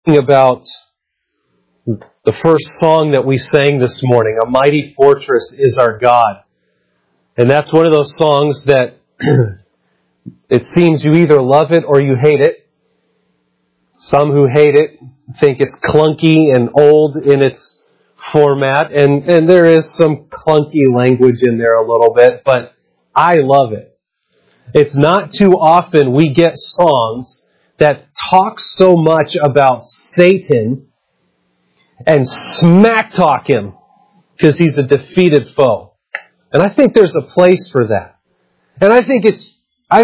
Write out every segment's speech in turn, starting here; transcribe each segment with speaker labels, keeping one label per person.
Speaker 1: About the first song that we sang this morning, A Mighty Fortress is Our God. And that's one of those songs that it seems you either love it or you hate it. Some who hate it think it's clunky and old in its format, and there is some clunky language in there a little bit, but I love it. It's not too often we get songs that talk so much about Satan and smack talk him because he's a defeated foe. And I think there's a place for that. And I think it's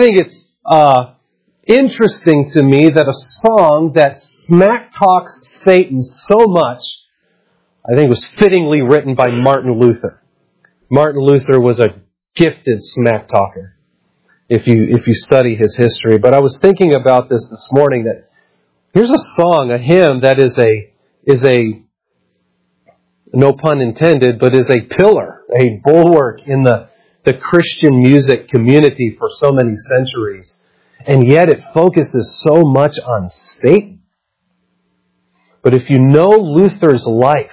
Speaker 1: interesting to me that a song that smack talks Satan so much, I think was fittingly written by Martin Luther. Martin Luther was a gifted smack talker, if you study his history. But I was thinking about this morning, that here's a song, a hymn that is a no pun intended, but is a pillar, a bulwark in the Christian music community for so many centuries. And yet it focuses so much on Satan. But if you know Luther's life,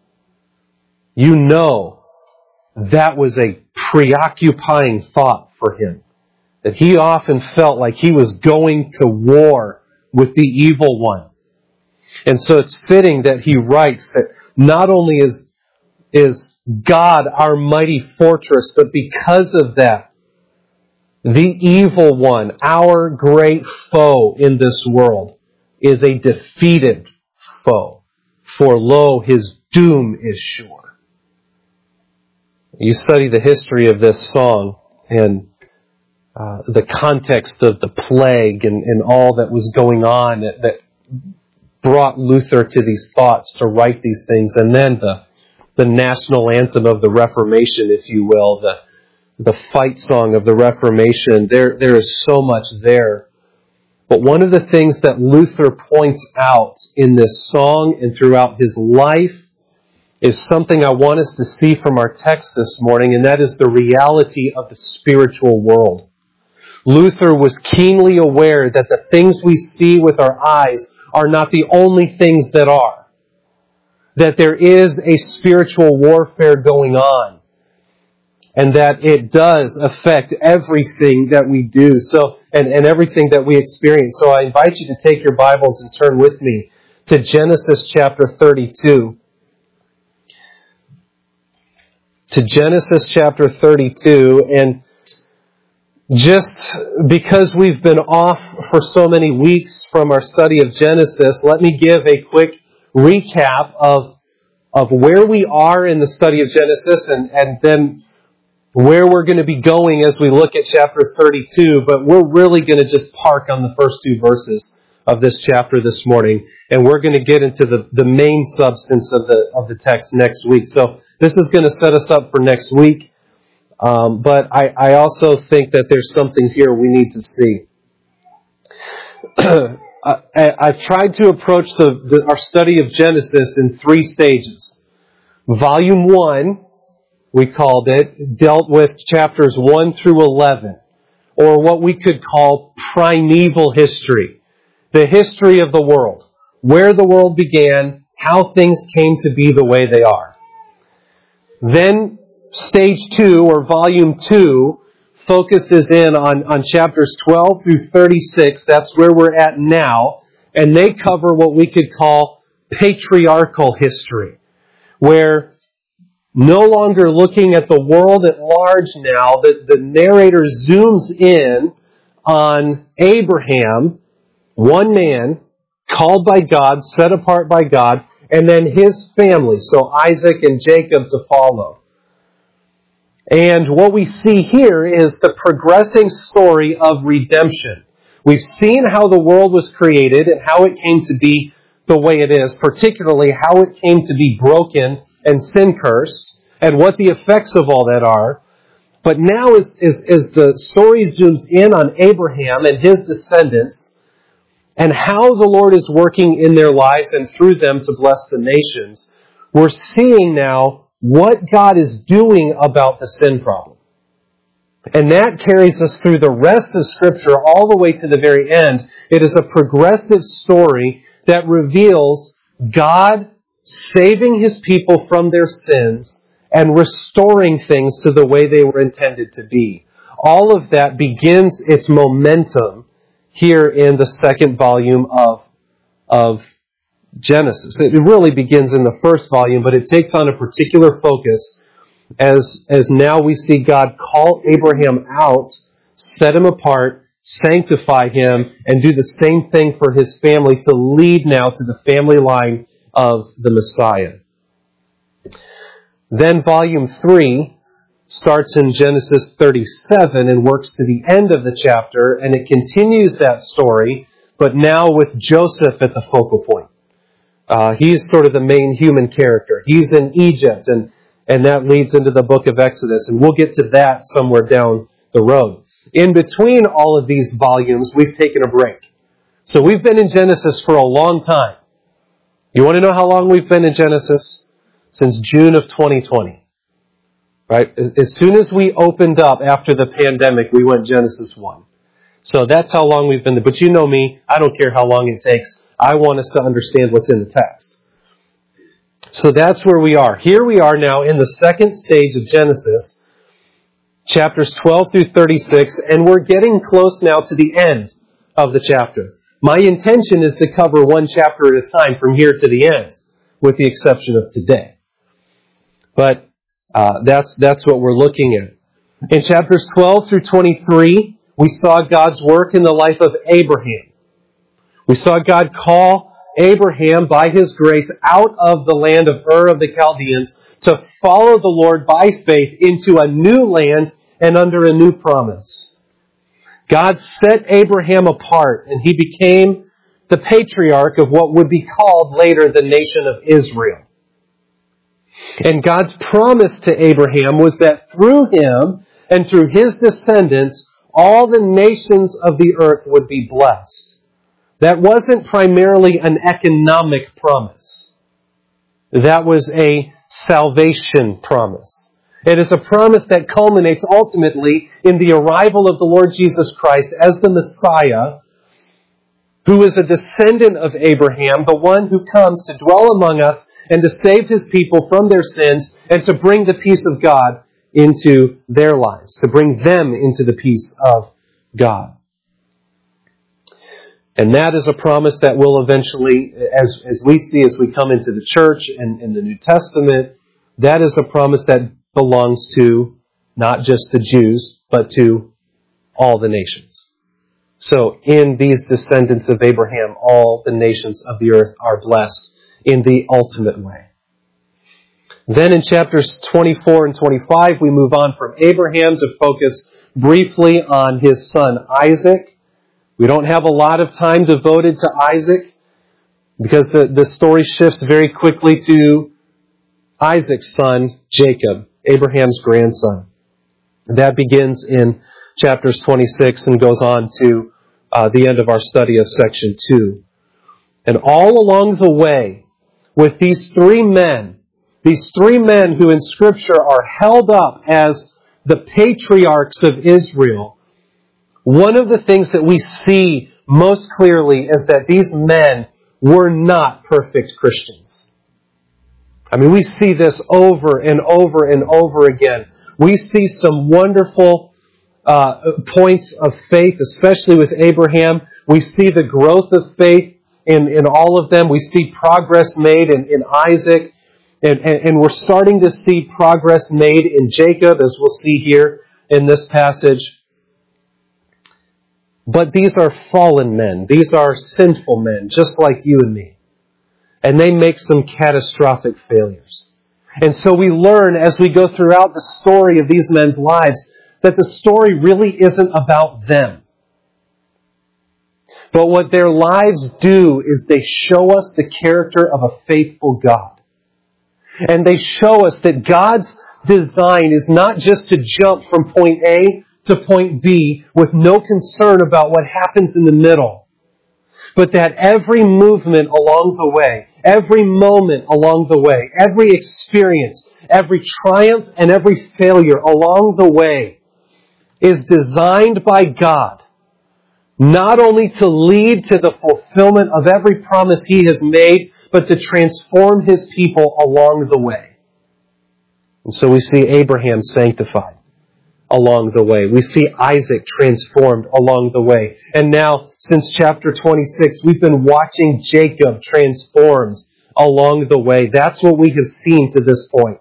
Speaker 1: you know that was a preoccupying thought for him. That he often felt like he was going to war with the evil one. And so it's fitting that he writes that not only is God our mighty fortress, but because of that, the evil one, our great foe in this world, is a defeated foe. For lo, his doom is sure. You study the history of this song and the context of the plague and all that was going on that brought Luther to these thoughts to write these things. And then the national anthem of the Reformation, if you will, the fight song of the Reformation. There is so much there. But one of the things that Luther points out in this song and throughout his life is something I want us to see from our text this morning, and that is the reality of the spiritual world. Luther was keenly aware that the things we see with our eyes are not the only things that are. That there is a spiritual warfare going on. And that it does affect everything that we do. So, and everything that we experience. So I invite you to take your Bibles and turn with me to Genesis chapter 32. To Genesis chapter 32, and just because we've been off for so many weeks from our study of Genesis, let me give a quick recap of where we are in the study of Genesis and then where we're going to be going as we look at chapter 32. But we're really going to just park on the first two verses of this chapter this morning, and we're going to get into the main substance of the text next week. So this is going to set us up for next week. But I also think that there's something here we need to see. I've tried to approach our study of Genesis in 3 stages. Volume 1, we called it, dealt with chapters 1 through 11, or what we could call primeval history. The history of the world, where the world began, how things came to be the way they are. Then Stage 2, or Volume 2, focuses in on chapters 12 through 36. That's where we're at now. And they cover what we could call patriarchal history, where no longer looking at the world at large now, the narrator zooms in on Abraham, one man, called by God, set apart by God, and then his family, so Isaac and Jacob to follow. And what we see here is the progressing story of redemption. We've seen how the world was created and how it came to be the way it is, particularly how it came to be broken and sin-cursed, and what the effects of all that are. But now as the story zooms in on Abraham and his descendants, and how the Lord is working in their lives and through them to bless the nations, we're seeing now what God is doing about the sin problem. And that carries us through the rest of Scripture all the way to the very end. It is a progressive story that reveals God saving His people from their sins and restoring things to the way they were intended to be. All of that begins its momentum here in the second volume of Genesis. It really begins in the first volume, but it takes on a particular focus as now we see God call Abraham out, set him apart, sanctify him, and do the same thing for his family to lead now to the family line of the Messiah. Then volume 3 starts in Genesis 37 and works to the end of the chapter, and it continues that story, but now with Joseph at the focal point. He's sort of the main human character. He's in Egypt, and that leads into the book of Exodus, and we'll get to that somewhere down the road. In between all of these volumes, we've taken a break. So we've been in Genesis for a long time. You want to know how long we've been in Genesis? Since June of 2020. Right? As soon as we opened up after the pandemic, we went Genesis 1. So that's how long we've been there. But you know me, I don't care how long it takes. I want us to understand what's in the text. So that's where we are. Here we are now in the second stage of Genesis, chapters 12 through 36, and we're getting close now to the end of the chapter. My intention is to cover one chapter at a time from here to the end, with the exception of today. But that's what we're looking at. In chapters 12 through 23, we saw God's work in the life of Abraham. We saw God call Abraham, by His grace, out of the land of Ur of the Chaldeans to follow the Lord by faith into a new land and under a new promise. God set Abraham apart, and he became the patriarch of what would be called later the nation of Israel. And God's promise to Abraham was that through him and through his descendants, all the nations of the earth would be blessed. That wasn't primarily an economic promise. That was a salvation promise. It is a promise that culminates ultimately in the arrival of the Lord Jesus Christ as the Messiah, who is a descendant of Abraham, the one who comes to dwell among us and to save His people from their sins and to bring the peace of God into their lives, to bring them into the peace of God. And that is a promise that will eventually, as we see as we come into the church and in the New Testament, that is a promise that belongs to not just the Jews, but to all the nations. So in these descendants of Abraham, all the nations of the earth are blessed in the ultimate way. Then in chapters 24 and 25, we move on from Abraham to focus briefly on his son Isaac. We don't have a lot of time devoted to Isaac because the story shifts very quickly to Isaac's son, Jacob, Abraham's grandson. That begins in chapters 26 and goes on to the end of our study of section 2. And all along the way, with these three men who in Scripture are held up as the patriarchs of Israel, one of the things that we see most clearly is that these men were not perfect Christians. I mean, we see this over and over and over again. We see some wonderful points of faith, especially with Abraham. We see the growth of faith in all of them. We see progress made in Isaac. And we're starting to see progress made in Jacob, as we'll see here in this passage. But these are fallen men. These are sinful men, just like you and me. And they make some catastrophic failures. And so we learn as we go throughout the story of these men's lives that the story really isn't about them. But what their lives do is they show us the character of a faithful God. And they show us that God's design is not just to jump from point A to point B with no concern about what happens in the middle, but that every movement along the way, every moment along the way, every experience, every triumph and every failure along the way is designed by God Not only to lead to the fulfillment of every promise He has made, but to transform His people along the way. And so we see Abraham sanctified along the way. We see Isaac transformed along the way. And now, since chapter 26, we've been watching Jacob transformed along the way. That's what we have seen to this point.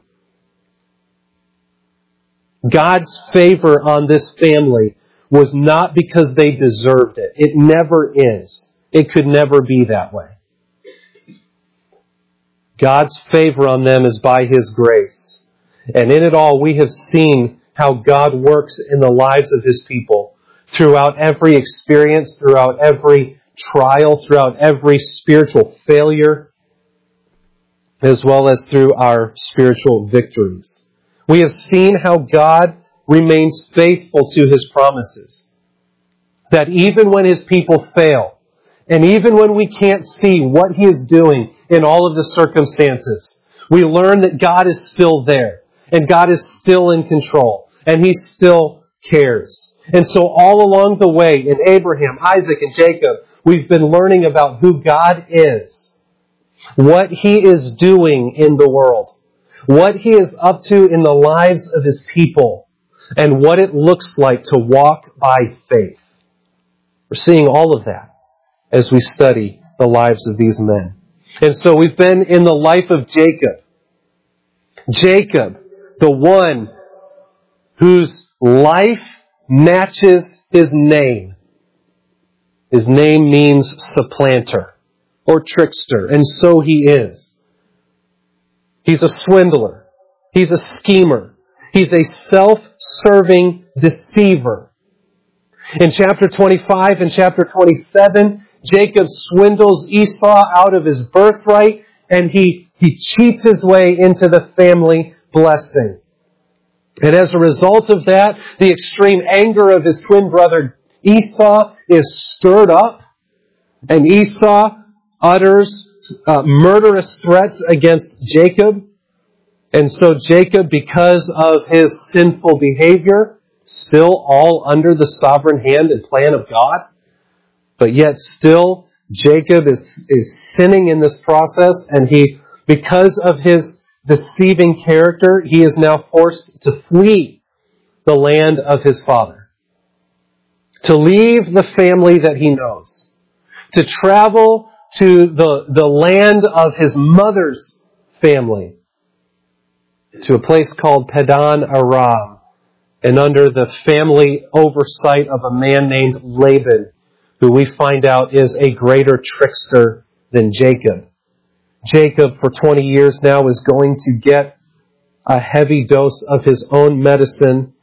Speaker 1: God's favor on this family was not because they deserved it. It never is. It could never be that way. God's favor on them is by His grace. And in it all, we have seen how God works in the lives of His people throughout every experience, throughout every trial, throughout every spiritual failure, as well as through our spiritual victories. We have seen how God remains faithful to His promises. That even when His people fail, and even when we can't see what He is doing in all of the circumstances, we learn that God is still there, and God is still in control, and He still cares. And so all along the way, in Abraham, Isaac, and Jacob, we've been learning about who God is, what He is doing in the world, what He is up to in the lives of His people, and what it looks like to walk by faith. We're seeing all of that as we study the lives of these men. And so we've been in the life of Jacob. Jacob, the one whose life matches his name. His name means supplanter or trickster, and so he is. He's a swindler. He's a schemer. He's a self-serving deceiver. In chapter 25 and chapter 27, Jacob swindles Esau out of his birthright, and he cheats his way into the family blessing. And as a result of that, the extreme anger of his twin brother Esau is stirred up, and Esau utters murderous threats against Jacob. And so Jacob, because of his sinful behavior, still all under the sovereign hand and plan of God, but yet still Jacob is sinning in this process, and because of his deceiving character, he is now forced to flee the land of his father, to leave the family that he knows, to travel to the land of his mother's family, to a place called Padan Aram, and under the family oversight of a man named Laban, who we find out is a greater trickster than Jacob. Jacob, for 20 years now, is going to get a heavy dose of his own medicine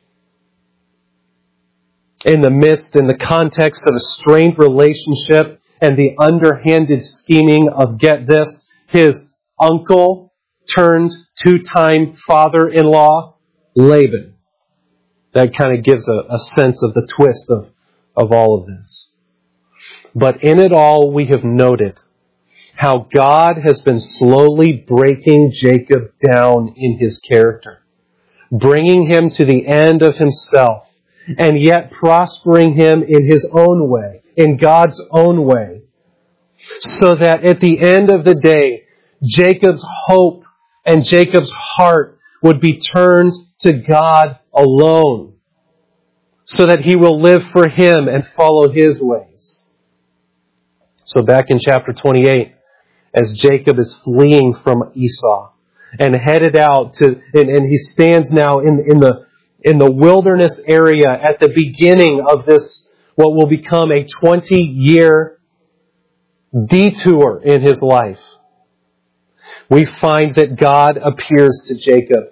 Speaker 1: in the context of a strained relationship and the underhanded scheming of, get this, his uncle turned two-time father-in-law, Laban. That kind of gives a sense of the twist of all of this. But in it all, we have noted how God has been slowly breaking Jacob down in his character, bringing him to the end of himself, and yet prospering him in his own way, in God's own way, so that at the end of the day, Jacob's hope and Jacob's heart would be turned to God alone, so that he will live for Him and follow His ways. So back in chapter 28, as Jacob is fleeing from Esau and headed out and he stands now in the wilderness area at the beginning of this, what will become a 20-year detour in his life, we find that God appears to Jacob.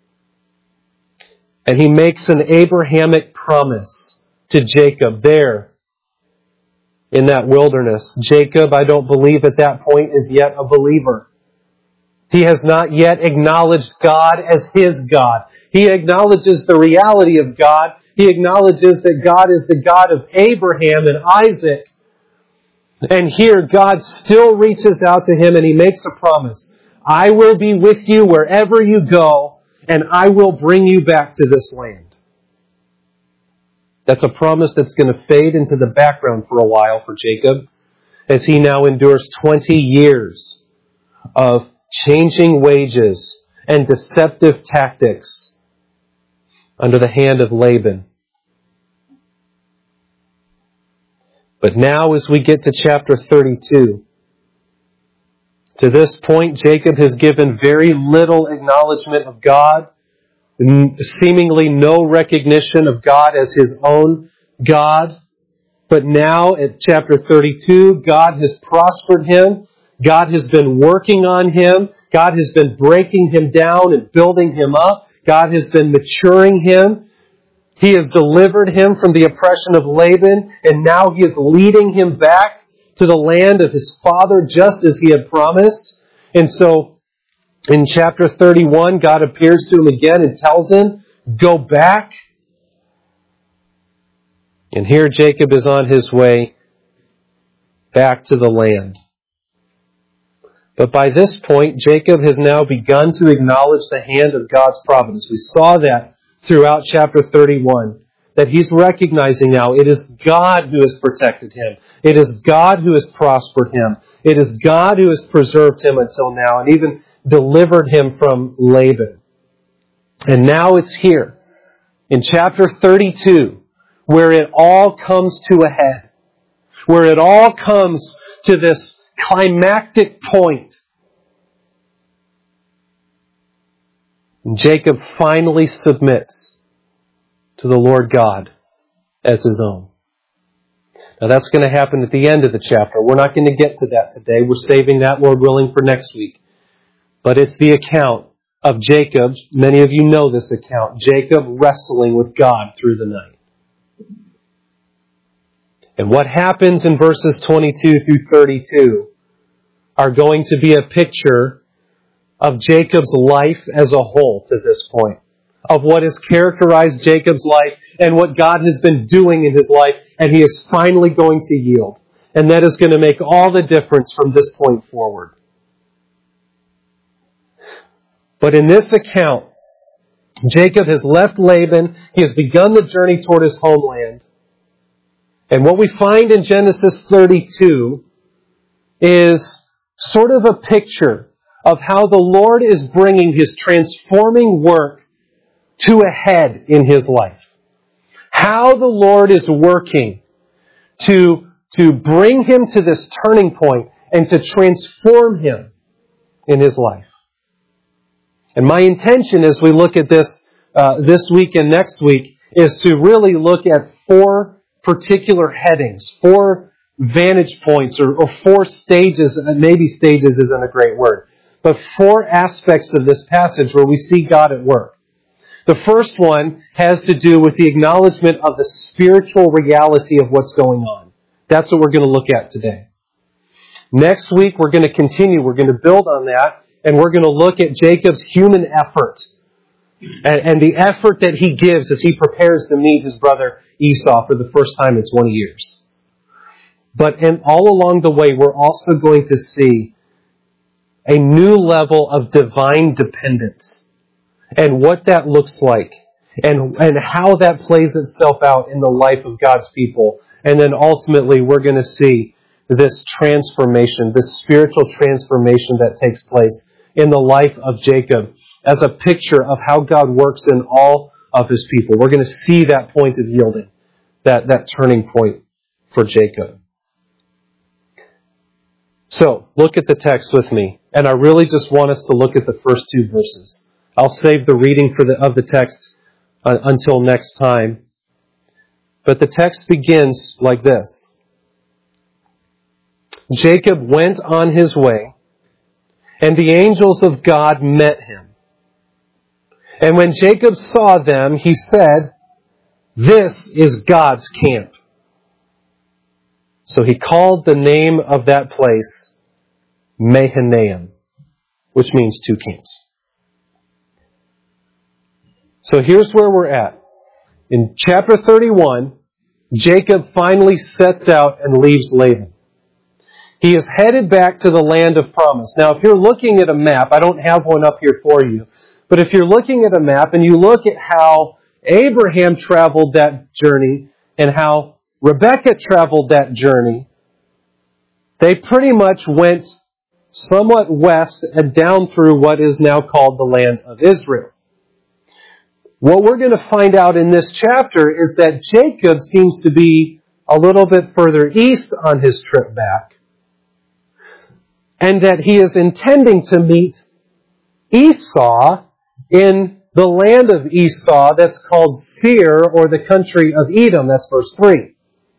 Speaker 1: And He makes an Abrahamic promise to Jacob there in that wilderness. Jacob, I don't believe at that point, is yet a believer. He has not yet acknowledged God as his God. He acknowledges the reality of God. He acknowledges that God is the God of Abraham and Isaac. And here God still reaches out to him and He makes a promise. I will be with you wherever you go, and I will bring you back to this land. That's a promise that's going to fade into the background for a while for Jacob, as he now endures 20 years of changing wages and deceptive tactics under the hand of Laban. But now as we get to chapter 32, to this point, Jacob has given very little acknowledgement of God, seemingly no recognition of God as his own God. But now at chapter 32, God has prospered him. God has been working on him. God has been breaking him down and building him up. God has been maturing him. He has delivered him from the oppression of Laban, and now he is leading him back to the land of his father, just as he had promised. And so, in chapter 31, God appears to him again and tells him, go back. And here Jacob is on his way back to the land. But by this point, Jacob has now begun to acknowledge the hand of God's providence. We saw that throughout chapter 31, that he's recognizing now it is God who has protected him. It is God who has prospered him. It is God who has preserved him until now and even delivered him from Laban. And now it's here, in chapter 32, where it all comes to a head, where it all comes to this climactic point. And Jacob finally submits to the Lord God as his own. Now that's going to happen at the end of the chapter. We're not going to get to that today. We're saving that, Lord willing, for next week. But it's the account of Jacob. Many of you know this account. Jacob wrestling with God through the night. And what happens in verses 22 through 32 are going to be a picture of Jacob's life as a whole to this point, of what has characterized Jacob's life and what God has been doing in his life, and he is finally going to yield. And that is going to make all the difference from this point forward. But in this account, Jacob has left Laban. He has begun the journey toward his homeland. And what we find in Genesis 32 is sort of a picture of how the Lord is bringing his transforming work to a head in his life. How the Lord is working to bring him to this turning point and to transform him in his life. And my intention as we look at this week and next week is to really look at 4 particular headings, 4 vantage points, or 4 stages. Maybe stages isn't a great word, but 4 aspects of this passage where we see God at work. The first one has to do with the acknowledgement of the spiritual reality of what's going on. That's what we're going to look at today. Next week, we're going to continue. We're going to build on that, and we're going to look at Jacob's human effort and the effort that he gives as he prepares to meet his brother Esau for the first time in 20 years. But all along the way, we're also going to see a new level of divine dependence and what that looks like and how that plays itself out in the life of God's people. And then ultimately, we're going to see this transformation, this spiritual transformation that takes place in the life of Jacob as a picture of how God works in all of his people. We're going to see that point of yielding, that turning point for Jacob. So, look at the text with me. And I really just want us to look at the first 2 verses. I'll save the reading of the text until next time. But the text begins like this. Jacob went on his way, and the angels of God met him. And when Jacob saw them, he said, "This is God's camp." So he called the name of that place Mahanaim, which means 2 camps. So here's where we're at. In chapter 31, Jacob finally sets out and leaves Laban. He is headed back to the land of promise. Now, if you're looking at a map, I don't have one up here for you, but if you're looking at a map and you look at how Abraham traveled that journey, and how Rebekah traveled that journey, they pretty much went somewhat west and down through what is now called the land of Israel. What we're going to find out in this chapter is that Jacob seems to be a little bit further east on his trip back, and that he is intending to meet Esau in the land of Esau that's called Seir, or the country of Edom. That's verse 3.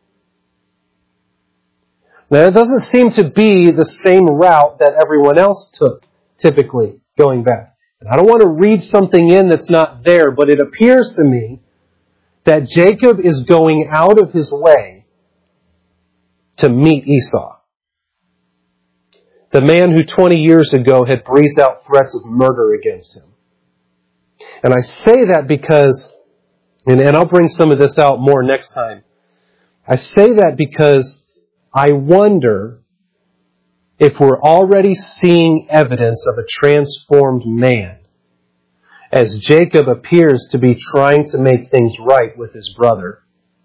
Speaker 1: Now, it doesn't seem to be the same route that everyone else took, typically, going back. And I don't want to read something in that's not there, but it appears to me that Jacob is going out of his way to meet Esau, the man who 20 years ago had breathed out threats of murder against him. And I say that because, and I'll bring some of this out more next time, I say that because I wonder if we're already seeing evidence of a transformed man, as Jacob appears to be trying to make things right with his brother.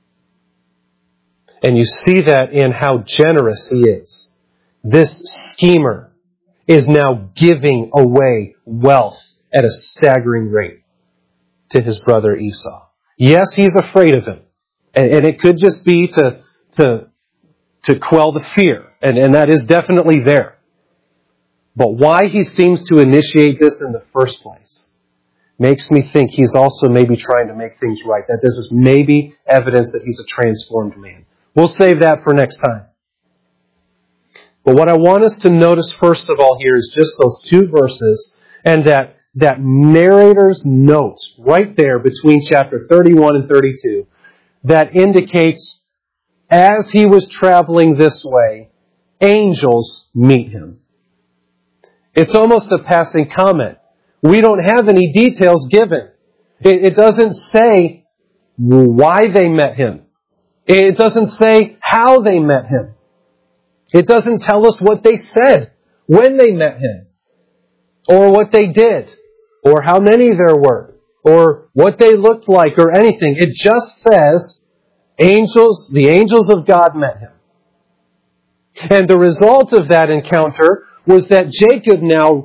Speaker 1: And you see that in how generous he is. This schemer is now giving away wealth at a staggering rate to his brother Esau. Yes, he's afraid of him. And it could just be to quell the fear. And that is definitely there. But why he seems to initiate this in the first place makes me think he's also maybe trying to make things right. That this is maybe evidence that he's a transformed man. We'll save that for next time. But what I want us to notice first of all here is just those two verses, and that narrator's note right there between chapter 31 and 32 that indicates as he was traveling this way, angels meet him. It's almost a passing comment. We don't have any details given. It doesn't say why they met him. It doesn't say how they met him. It doesn't tell us what they said when they met him, or what they did, or how many there were, or what they looked like, or anything. It just says the angels of God met him. And the result of that encounter was that Jacob now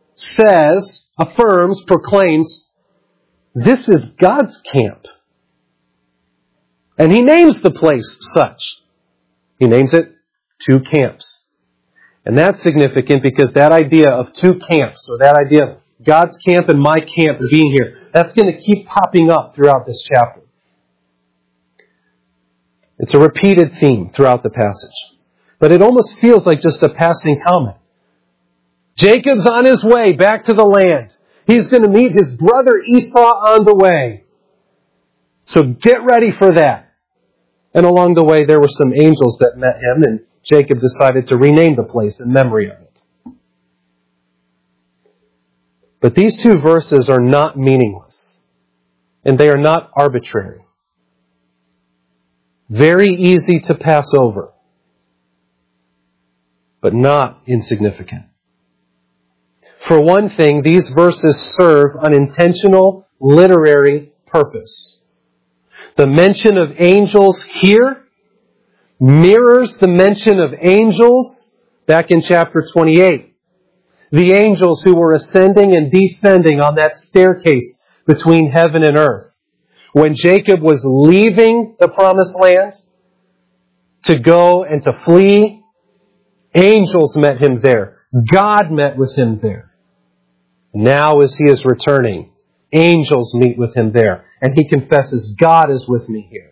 Speaker 1: proclaims, this is God's camp. And he names the place such. He names it two camps. And that's significant because that idea of two camps, or that idea of God's camp and my camp being here, that's going to keep popping up throughout this chapter. It's a repeated theme throughout the passage. But it almost feels like just a passing comment. Jacob's on his way back to the land. He's going to meet his brother Esau on the way. So get ready for that. And along the way, there were some angels that met him, and Jacob decided to rename the place in memory of it. But these two verses are not meaningless, and they are not arbitrary. Very easy to pass over, but not insignificant. For one thing, these verses serve an intentional literary purpose. The mention of angels here mirrors the mention of angels back in chapter 28. The angels who were ascending and descending on that staircase between heaven and earth. When Jacob was leaving the promised land to go and to flee, angels met him there. God met with him there. Now as he is returning, angels meet with him there. And he confesses, God is with me here.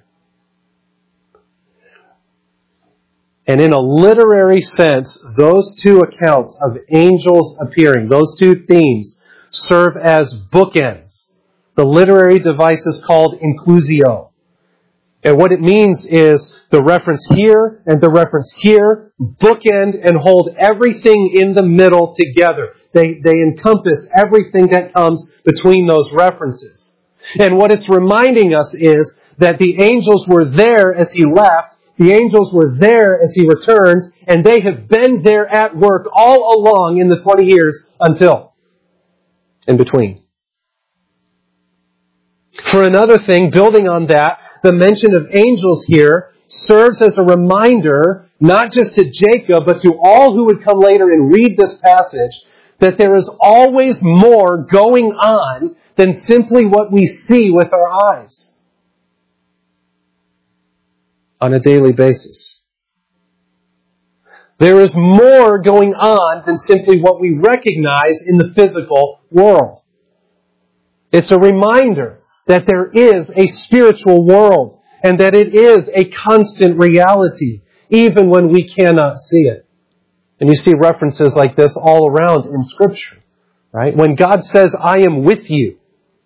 Speaker 1: And in a literary sense, those two accounts of angels appearing, those two themes, serve as bookends. The literary device is called inclusio. And what it means is the reference here and the reference here bookend and hold everything in the middle together. They encompass everything that comes between those references. And what it's reminding us is that the angels were there as he left, the angels were there as he returns, and they have been there at work all along in the 20 years until in between. For another thing, building on that, the mention of angels here serves as a reminder, not just to Jacob, but to all who would come later and read this passage, that there is always more going on than simply what we see with our eyes on a daily basis. There is more going on than simply what we recognize in the physical world. It's a reminder that there is a spiritual world and that it is a constant reality, even when we cannot see it. And you see references like this all around in Scripture, right? When God says, I am with you,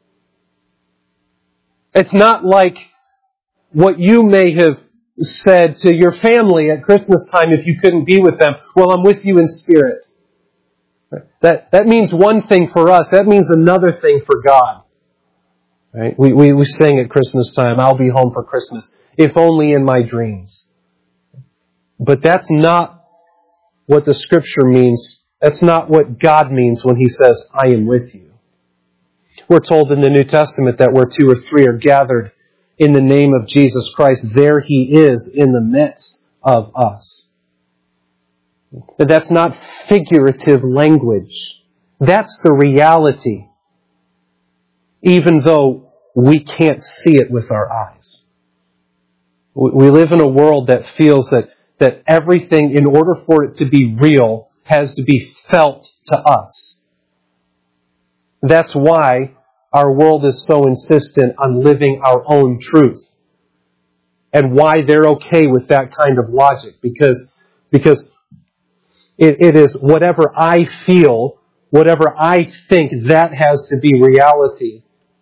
Speaker 1: it's not like what you may have said to your family at Christmas time if you couldn't be with them. Well, I'm with you in spirit. That means one thing for us. That means another thing for God. Right? We sing at Christmas time, I'll be home for Christmas, if only in my dreams. But that's not what the Scripture means. That's not what God means when He says, I am with you. We're told in the New Testament that where 2 or 3 are gathered in the name of Jesus Christ, there He is in the midst of us. But that's not figurative language. That's the reality, even though we can't see it with our eyes. We live in a world that feels that everything, in order for it to be real, has to be felt to us. That's why our world is so insistent on living our own truth. And why they're okay with that kind of logic. Because it is whatever I feel, whatever I think, that has to be reality.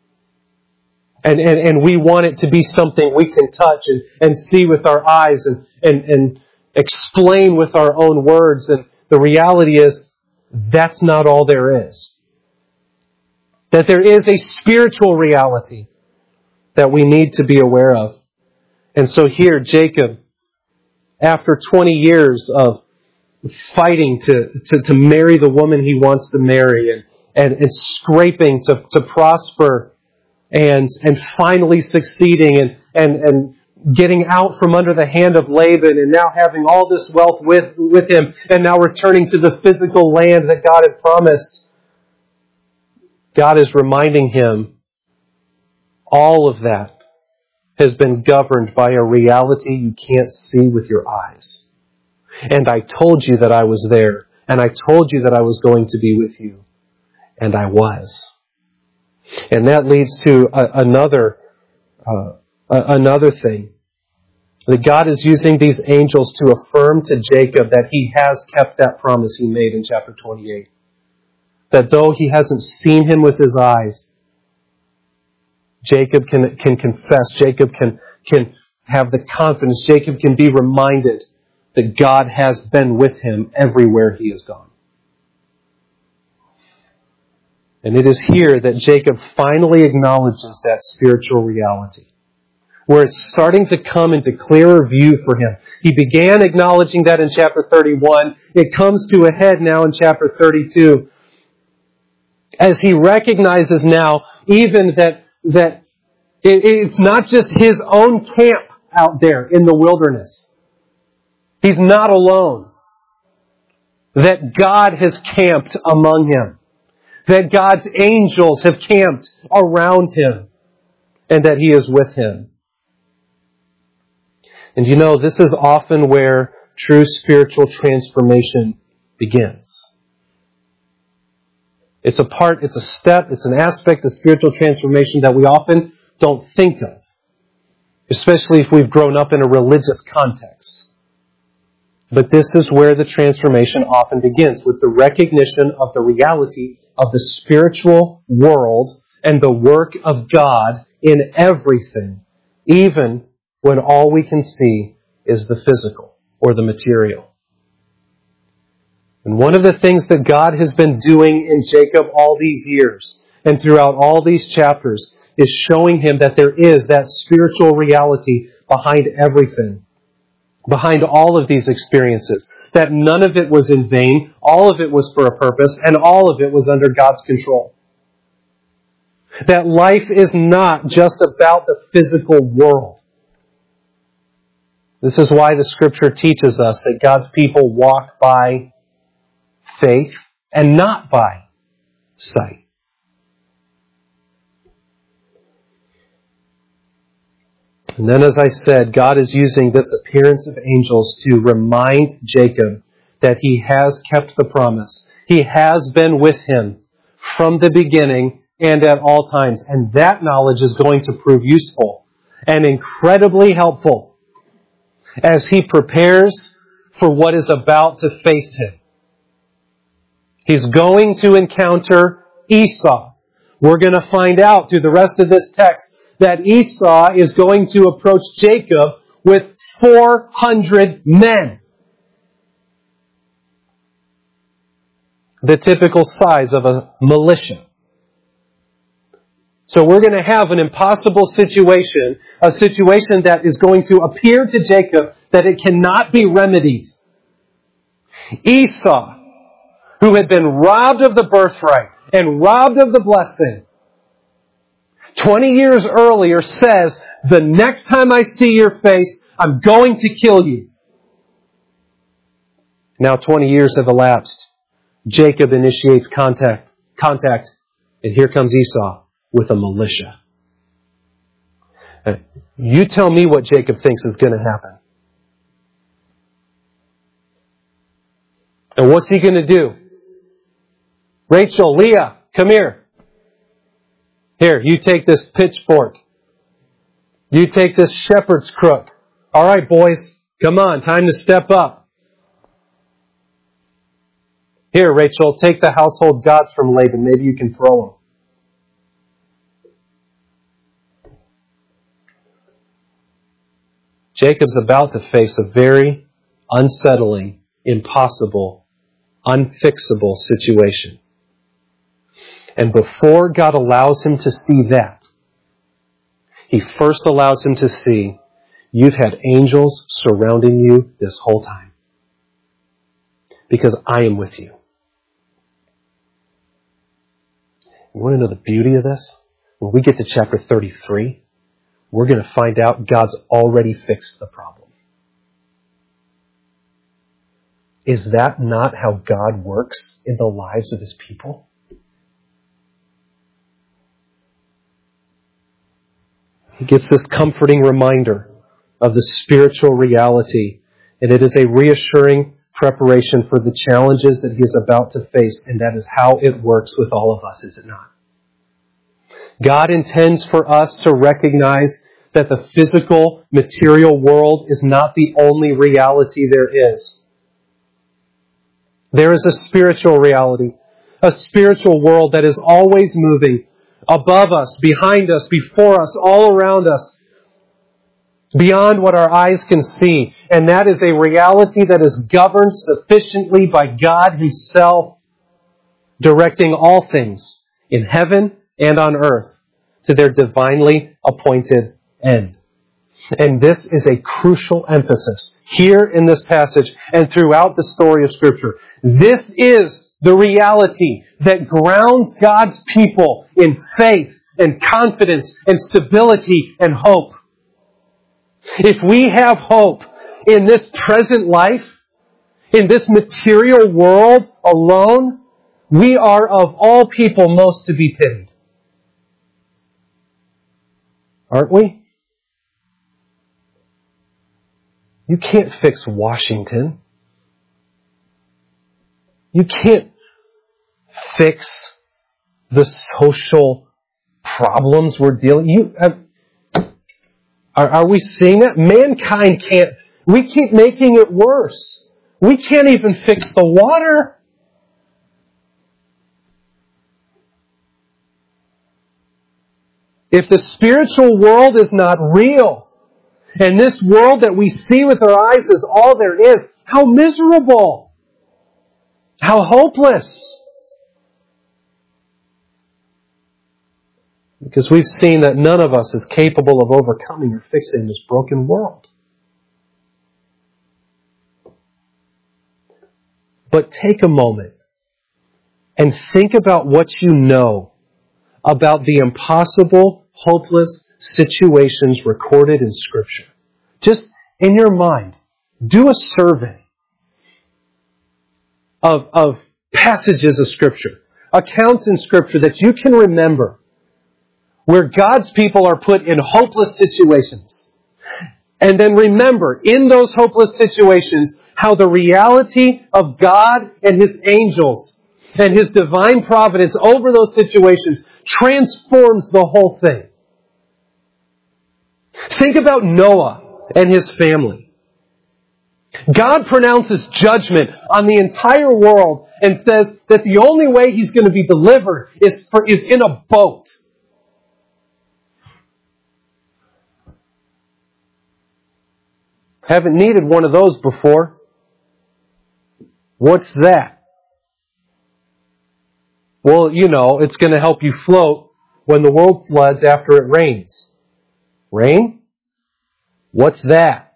Speaker 1: And we want it to be something we can touch and see with our eyes and explain with our own words. And the reality is, that's not all there is. That there is a spiritual reality that we need to be aware of. And so here, Jacob, after 20 years of fighting to marry the woman he wants to marry and scraping to prosper and finally succeeding and getting out from under the hand of Laban and now having all this wealth with him and now returning to the physical land that God had promised, God is reminding him all of that has been governed by a reality you can't see with your eyes. And I told you that I was there, and I told you that I was going to be with you, and I was. And that leads to another thing. That God is using these angels to affirm to Jacob that he has kept that promise he made in chapter 28. That though he hasn't seen him with his eyes, Jacob can confess, Jacob can have the confidence, Jacob can be reminded that God has been with him everywhere he has gone. And it is here that Jacob finally acknowledges that spiritual reality, where it's starting to come into clearer view for him. He began acknowledging that in chapter 31. It comes to a head now in chapter 32. As he recognizes now even that it's not just his own camp out there in the wilderness. He's not alone. That God has camped among him. That God's angels have camped around him. And that he is with him. And you know, this is often where true spiritual transformation begins. It's a step, it's an aspect of spiritual transformation that we often don't think of. Especially if we've grown up in a religious context. But this is where the transformation often begins, with the recognition of the reality of the spiritual world and the work of God in everything, even when all we can see is the physical or the material. And one of the things that God has been doing in Jacob all these years and throughout all these chapters is showing him that there is that spiritual reality behind everything, behind all of these experiences, that none of it was in vain, all of it was for a purpose, and all of it was under God's control. That life is not just about the physical world. This is why the Scripture teaches us that God's people walk by faith and not by sight. And then, as I said, God is using this appearance of angels to remind Jacob that he has kept the promise. He has been with him from the beginning and at all times. And that knowledge is going to prove useful and incredibly helpful as he prepares for what is about to face him. He's going to encounter Esau. We're going to find out through the rest of this text that Esau is going to approach Jacob with 400 men. The typical size of a militia. So we're going to have an impossible situation, a situation that is going to appear to Jacob that it cannot be remedied. Esau, who had been robbed of the birthright and robbed of the blessing, 20 years earlier says, the next time I see your face, I'm going to kill you. Now 20 years have elapsed. Jacob initiates contact, and here comes Esau with a militia. You tell me what Jacob thinks is going to happen. And what's he going to do? Rachel, Leah, come here. Here, you take this pitchfork. You take this shepherd's crook. All right, boys, come on, time to step up. Here, Rachel, take the household gods from Laban. Maybe you can throw them. Jacob's about to face a very unsettling, impossible, unfixable situation. And before God allows him to see that, He first allows him to see, you've had angels surrounding you this whole time. Because I am with you. You want to know the beauty of this? When we get to chapter 33, we're going to find out God's already fixed the problem. Is that not how God works in the lives of His people? He gets this comforting reminder of the spiritual reality, and it is a reassuring preparation for the challenges that he is about to face, and that is how it works with all of us, is it not? God intends for us to recognize that the physical, material world is not the only reality there is. There is a spiritual reality, a spiritual world that is always moving, above us, behind us, before us, all around us, beyond what our eyes can see. And that is a reality that is governed sufficiently by God Himself, directing all things in heaven and on earth to their divinely appointed end. And this is a crucial emphasis here in this passage and throughout the story of Scripture. This is the reality that grounds God's people in faith and confidence and stability and hope. If we have hope in this present life, in this material world alone, we are of all people most to be pitied. Aren't we? You can't fix Washington. You can't fix the social problems we're dealing. Are we seeing that? Mankind can't. We keep making it worse. We can't even fix the water. If the spiritual world is not real, and this world that we see with our eyes is all there is, how miserable! How hopeless! Because we've seen that none of us is capable of overcoming or fixing this broken world. But take a moment and think about what you know about the impossible, hopeless situations recorded in Scripture. Just in your mind, do a survey of passages of Scripture, accounts in Scripture that you can remember where God's people are put in hopeless situations. And then remember, in those hopeless situations, how the reality of God and His angels and His divine providence over those situations transforms the whole thing. Think about Noah and his family. God pronounces judgment on the entire world and says that the only way he's going to be delivered is in a boat. Haven't needed one of those before. What's that? Well, it's going to help you float when the world floods after it rains. Rain? What's that?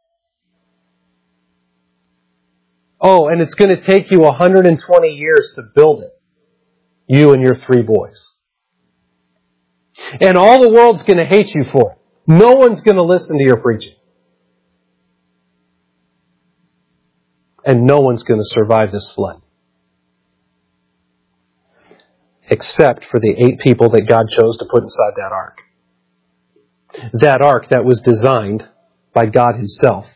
Speaker 1: Oh, and it's going to take you 120 years to build it. You and your 3 boys. And all the world's going to hate you for it. No one's going to listen to your preaching. And no one's going to survive this flood. Except for the 8 people that God chose to put inside that ark. That ark that was designed by God Himself.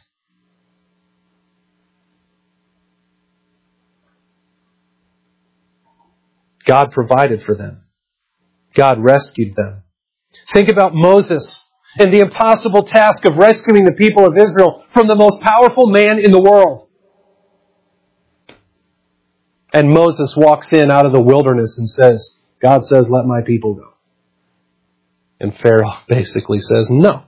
Speaker 1: God provided for them. God rescued them. Think about Moses and the impossible task of rescuing the people of Israel from the most powerful man in the world. And Moses walks in out of the wilderness and says, God says, let my people go. And Pharaoh basically says, no.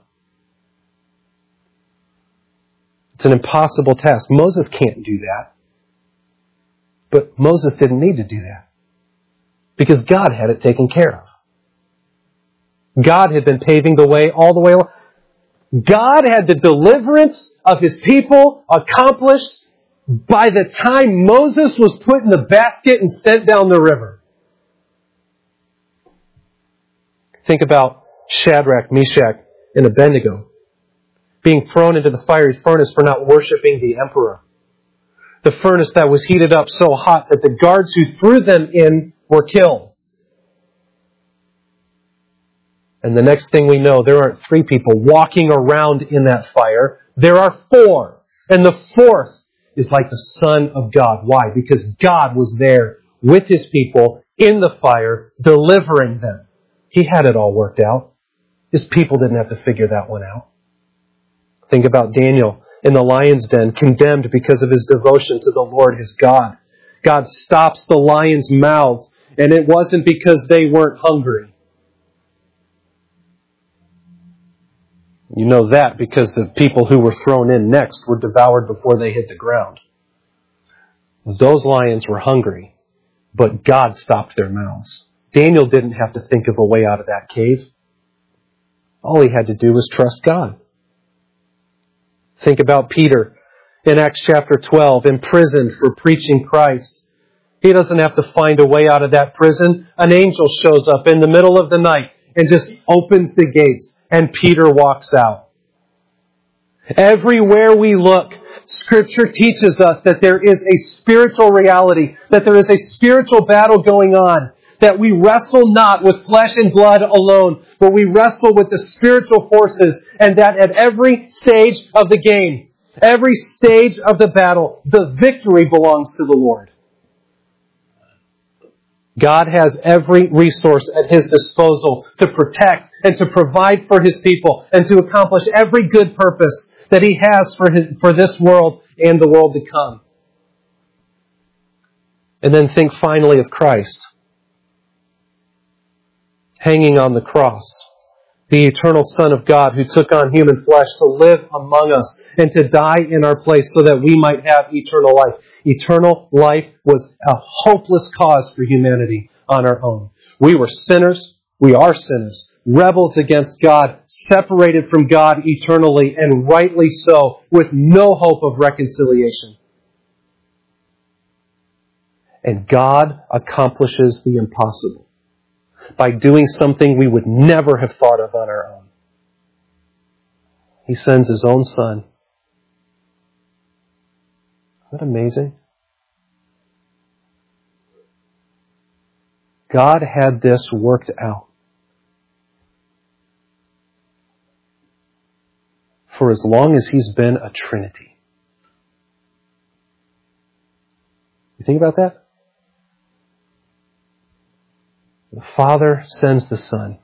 Speaker 1: It's an impossible task. Moses can't do that. But Moses didn't need to do that. Because God had it taken care of. God had been paving the way all the way along. God had the deliverance of His people accomplished by the time Moses was put in the basket and sent down the river. Think about Shadrach, Meshach, and Abednego being thrown into the fiery furnace for not worshiping the emperor. The furnace that was heated up so hot that the guards who threw them in were killed. And the next thing we know, there aren't 3 people walking around in that fire. There are 4. And the 4th is like the Son of God. Why? Because God was there with His people in the fire, delivering them. He had it all worked out. His people didn't have to figure that one out. Think about Daniel in the lion's den, condemned because of his devotion to the Lord his God. God stops the lions' mouths, and it wasn't because they weren't hungry. You know that because the people who were thrown in next were devoured before they hit the ground. Those lions were hungry, but God stopped their mouths. Daniel didn't have to think of a way out of that cave. All he had to do was trust God. Think about Peter in Acts chapter 12, imprisoned for preaching Christ. He doesn't have to find a way out of that prison. An angel shows up in the middle of the night and just opens the gates, and Peter walks out. Everywhere we look, Scripture teaches us that there is a spiritual reality, that there is a spiritual battle going on, that we wrestle not with flesh and blood alone, but we wrestle with the spiritual forces, and that at every stage of the game, every stage of the battle, the victory belongs to the Lord. God has every resource at His disposal to protect and to provide for His people and to accomplish every good purpose that He has for this world and the world to come. And then think finally of Christ hanging on the cross, the eternal Son of God who took on human flesh to live among us and to die in our place so that we might have eternal life. Eternal life was a hopeless cause for humanity on our own. We were sinners. We are sinners. Rebels against God, separated from God eternally, and rightly so, with no hope of reconciliation. And God accomplishes the impossible by doing something we would never have thought of on our own. He sends His own Son Isn't that amazing? God had this worked out for as long as He's been a Trinity. You think about that? The Father sends the Son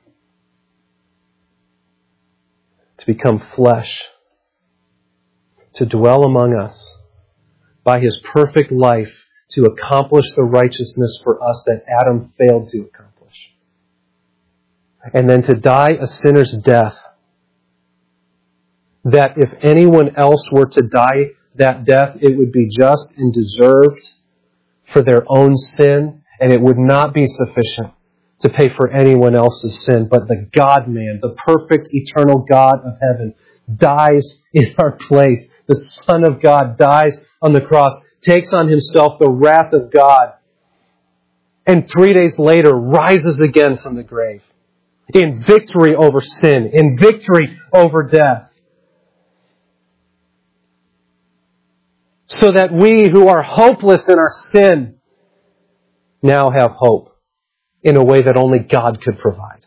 Speaker 1: to become flesh, to dwell among us by His perfect life, to accomplish the righteousness for us that Adam failed to accomplish. And then to die a sinner's death, that if anyone else were to die that death, it would be just and deserved for their own sin, and it would not be sufficient to pay for anyone else's sin. But the God-man, the perfect eternal God of heaven, dies in our place. The Son of God dies on the cross, takes on Himself the wrath of God, and 3 days later rises again from the grave in victory over sin, in victory over death. So that we who are hopeless in our sin now have hope in a way that only God could provide.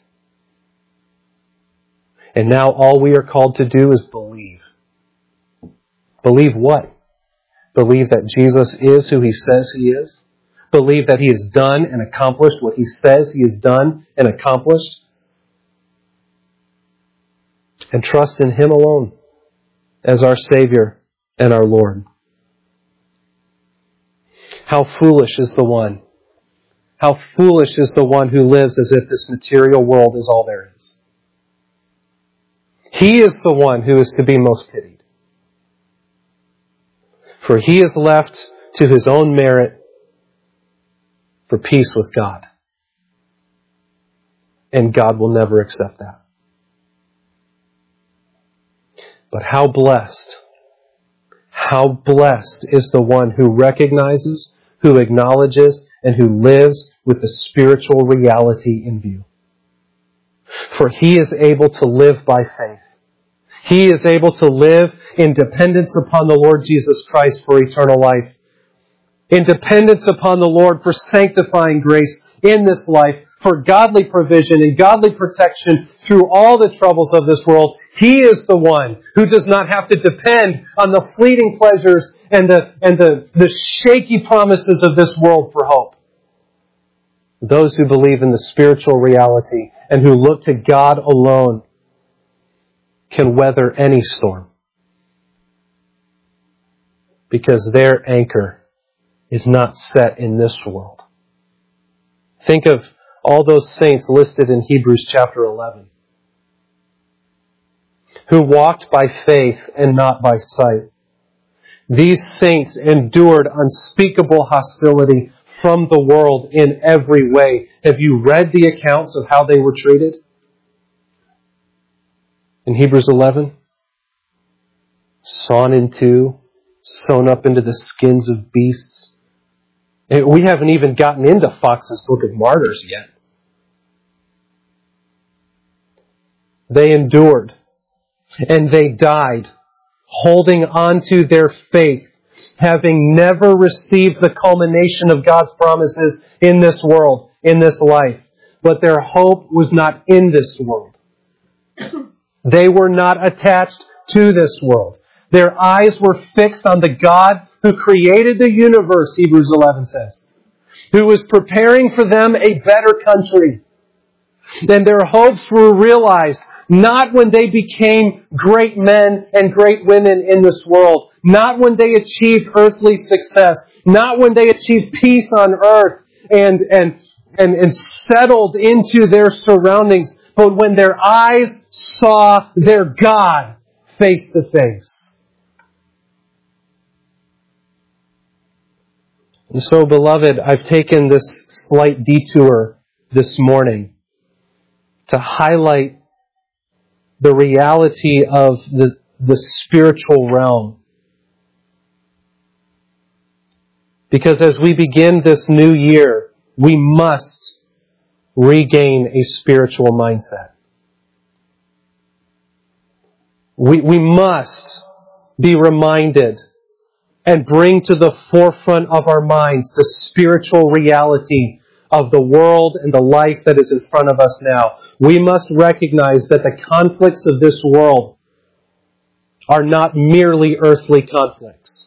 Speaker 1: And now all we are called to do is believe. Believe what? Believe that Jesus is who He says He is. Believe that He has done and accomplished what He says He has done and accomplished. And trust in Him alone as our Savior and our Lord. How foolish is the one. How foolish is the one who lives as if this material world is all there is. He is the one who is to be most pitied. For he is left to his own merit for peace with God. And God will never accept that. But how blessed is the one who recognizes, who acknowledges, and who lives with the spiritual reality in view. For he is able to live by faith. He is able to live in dependence upon the Lord Jesus Christ for eternal life. In dependence upon the Lord for sanctifying grace in this life, for godly provision and godly protection through all the troubles of this world. He is the one who does not have to depend on the fleeting pleasures and the shaky promises of this world for hope. Those who believe in the spiritual reality and who look to God alone can weather any storm, because their anchor is not set in this world. Think of all those saints listed in Hebrews chapter 11, who walked by faith and not by sight. These saints endured unspeakable hostility from the world in every way. Have you read the accounts of how they were treated? In Hebrews 11, sawn in two, sewn up into the skins of beasts. We haven't even gotten into Fox's Book of Martyrs yet. They endured, and they died, holding on to their faith, having never received the culmination of God's promises in this world, in this life. But their hope was not in this world. They were not attached to this world. Their eyes were fixed on the God who created the universe, Hebrews 11 says, who was preparing for them a better country. And their hopes were realized not when they became great men and great women in this world, not when they achieved earthly success, not when they achieved peace on earth and settled into their surroundings, but when their eyes saw their God face to face. And so, beloved, I've taken this slight detour this morning to highlight the reality of the spiritual realm. Because as we begin this new year, we must regain a spiritual mindset. We must be reminded and bring to the forefront of our minds the spiritual reality of the world and the life that is in front of us now. We must recognize that the conflicts of this world are not merely earthly conflicts.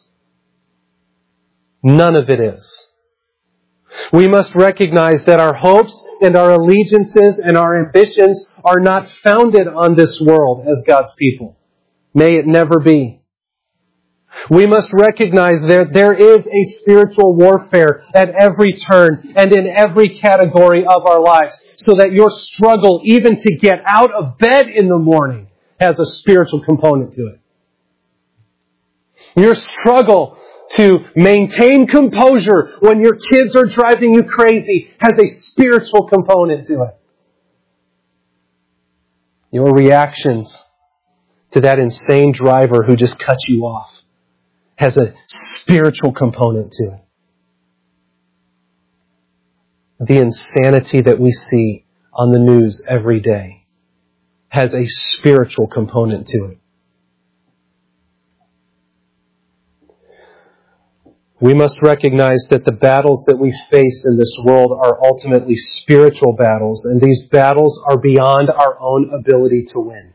Speaker 1: None of it is. We must recognize that our hopes and our allegiances and our ambitions are not founded on this world as God's people. May it never be. We must recognize that there is a spiritual warfare at every turn and in every category of our lives, so that your struggle even to get out of bed in the morning has a spiritual component to it. Your struggle to maintain composure when your kids are driving you crazy has a spiritual component to it. Your reactions to that insane driver who just cut you off has a spiritual component to it. The insanity that we see on the news every day has a spiritual component to it. We must recognize that the battles that we face in this world are ultimately spiritual battles, and these battles are beyond our own ability to win.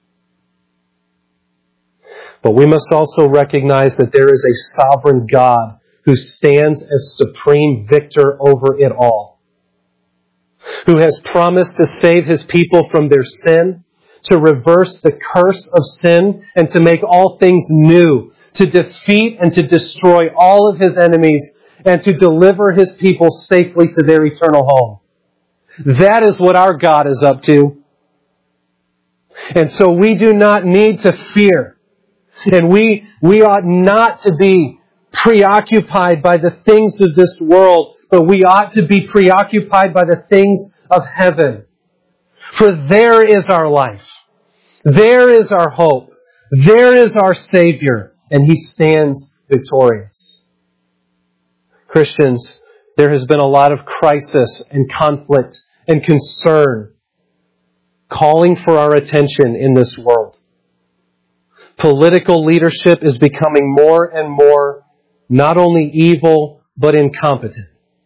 Speaker 1: But we must also recognize that there is a sovereign God who stands as supreme victor over it all, who has promised to save His people from their sin, to reverse the curse of sin, and to make all things new, to defeat and to destroy all of His enemies, and to deliver His people safely to their eternal home. That is what our God is up to. And so we do not need to fear. And we ought not to be preoccupied by the things of this world, but we ought to be preoccupied by the things of heaven. For there is our life. There is our hope. There is our Savior, and He stands victorious. Christians, there has been a lot of crisis and conflict and concern calling for our attention in this world. Political leadership is becoming more and more not only evil, but incompetent.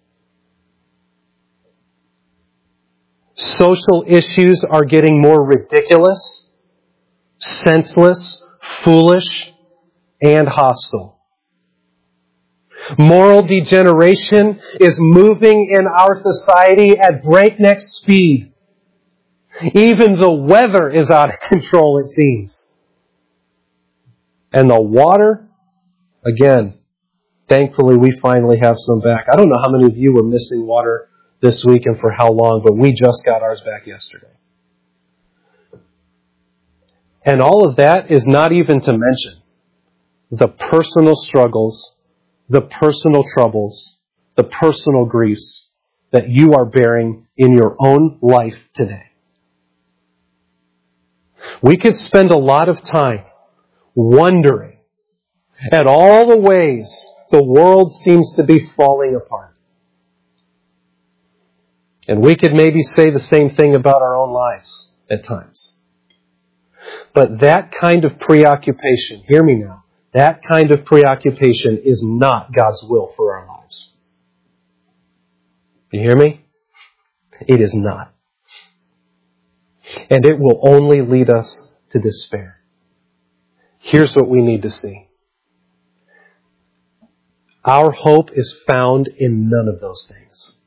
Speaker 1: Social issues are getting more ridiculous, senseless, foolish, and hostile. Moral degeneration is moving in our society at breakneck speed. Even the weather is out of control, it seems. And the water, again, thankfully we finally have some back. I don't know how many of you were missing water this week and for how long, but we just got ours back yesterday. And all of that is not even to mention the personal struggles, the personal troubles, the personal griefs that you are bearing in your own life today. We could spend a lot of time wondering at all the ways the world seems to be falling apart. And we could maybe say the same thing about our own lives at times. But that kind of preoccupation, hear me now, that kind of preoccupation is not God's will for our lives. You hear me? It is not. And it will only lead us to despair. Here's what we need to see. Our hope is found in none of those things.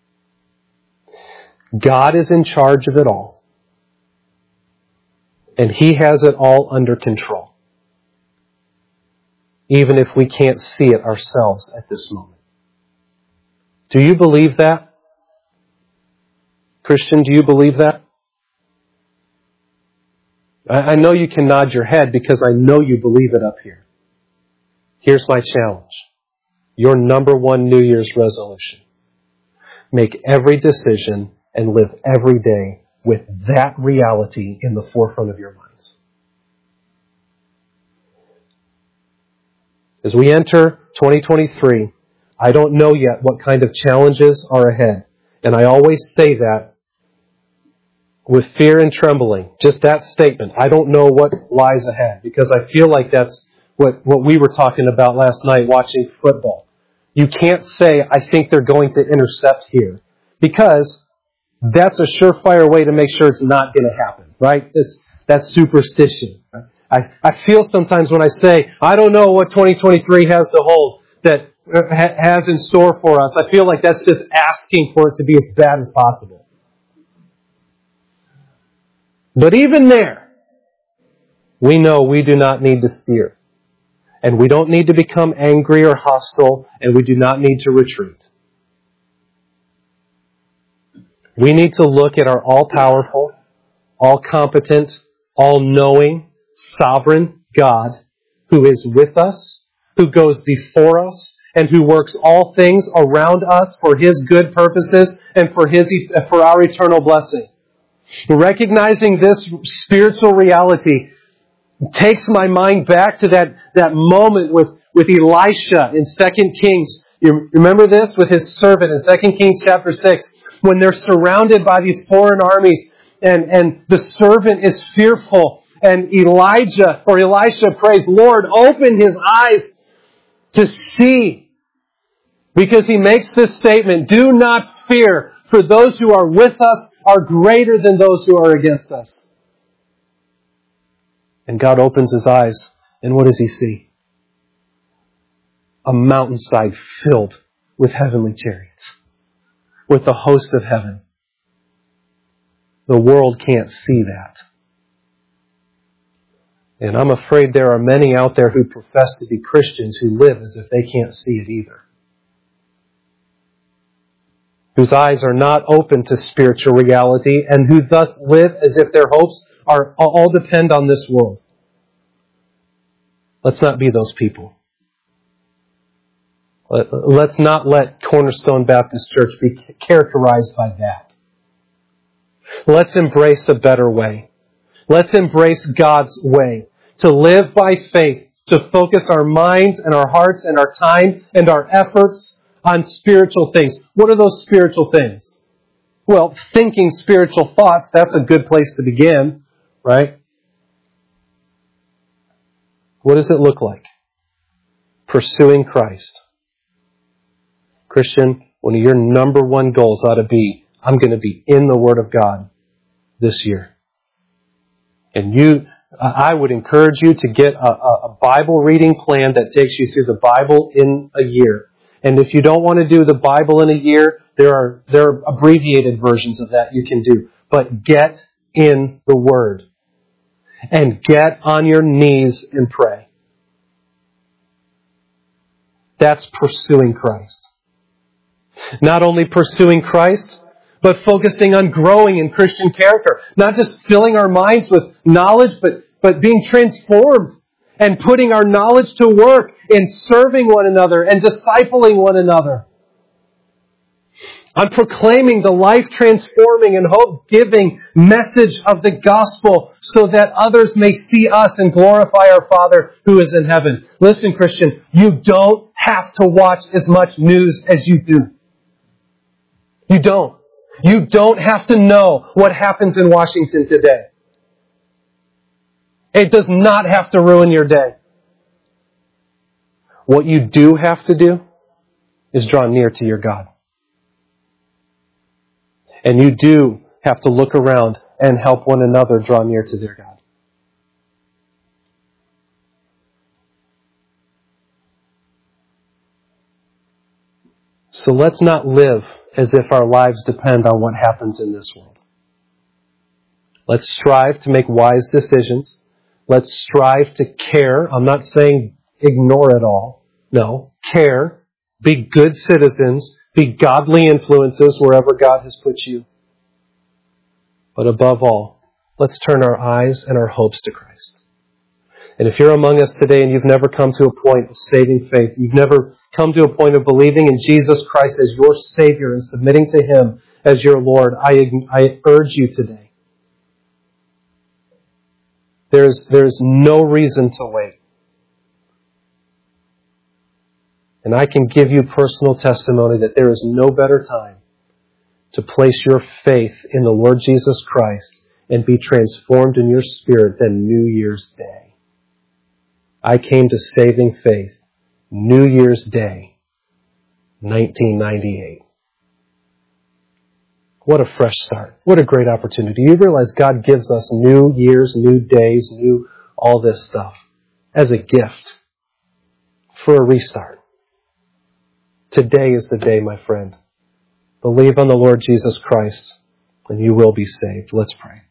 Speaker 1: God is in charge of it all. And He has it all under control. Even if we can't see it ourselves at this moment. Do you believe that? Christian, do you believe that? I know you can nod your head because I know you believe it up here. Here's my challenge. Your number one New Year's resolution. Make every decision and live every day with that reality in the forefront of your minds. As we enter 2023, I don't know yet what kind of challenges are ahead. And I always say that with fear and trembling. Just that statement. I don't know what lies ahead, because I feel like that's what we were talking about last night watching football. You can't say, I think they're going to intercept here, because that's a surefire way to make sure it's not going to happen, right? That's superstition. I feel sometimes when I say, I don't know what 2023 has to hold, that has in store for us, I feel like that's just asking for it to be as bad as possible. But even there, we know we do not need to fear. And we don't need to become angry or hostile, and we do not need to retreat. We need to look at our all-powerful, all-competent, all-knowing, sovereign God who is with us, who goes before us, and who works all things around us for His good purposes and for our eternal blessing. Recognizing this spiritual reality takes my mind back to that moment with Elisha in 2 Kings. You remember this with his servant in 2 Kings chapter 6, when they're surrounded by these foreign armies and the servant is fearful, and Elisha prays, Lord, open his eyes to see. Because he makes this statement, do not fear, for those who are with us are greater than those who are against us. And God opens his eyes, and what does he see? A mountainside filled with heavenly chariots, with the host of heaven. The world can't see that. And I'm afraid there are many out there who profess to be Christians who live as if they can't see it either. Whose eyes are not open to spiritual reality, and who thus live as if their hopes all depend on this world. Let's not be those people. Let's not let Cornerstone Baptist Church be characterized by that. Let's embrace a better way. Let's embrace God's way. To live by faith, to focus our minds and our hearts and our time and our efforts on spiritual things. What are those spiritual things? Well, thinking spiritual thoughts, that's a good place to begin, right? What does it look like? Pursuing Christ. Christian, one of your number one goals ought to be, I'm going to be in the Word of God this year. And I would encourage you to get a Bible reading plan that takes you through the Bible in a year. And if you don't want to do the Bible in a year, there are abbreviated versions of that you can do. But get in the Word. And get on your knees and pray. That's pursuing Christ. Not only pursuing Christ, but focusing on growing in Christian character. Not just filling our minds with knowledge, but being transformed and putting our knowledge to work in serving one another and discipling one another. On proclaiming the life-transforming and hope-giving message of the gospel so that others may see us and glorify our Father who is in heaven. Listen, Christian, you don't have to watch as much news as you do. You don't. You don't have to know what happens in Washington today. It does not have to ruin your day. What you do have to do is draw near to your God. And you do have to look around and help one another draw near to their God. So let's not live as if our lives depend on what happens in this world. Let's strive to make wise decisions. Let's strive to care. I'm not saying ignore it all. No, care. Be good citizens. Be godly influences wherever God has put you. But above all, let's turn our eyes and our hopes to Christ. And if you're among us today and you've never come to a point of saving faith, you've never come to a point of believing in Jesus Christ as your Savior and submitting to Him as your Lord, I urge you today. There's no reason to wait. And I can give you personal testimony that there is no better time to place your faith in the Lord Jesus Christ and be transformed in your spirit than New Year's Day. I came to saving faith New Year's Day, 1998. What a fresh start. What a great opportunity. You realize God gives us new years, new days, new all this stuff as a gift for a restart. Today is the day, my friend. Believe on the Lord Jesus Christ, and you will be saved. Let's pray.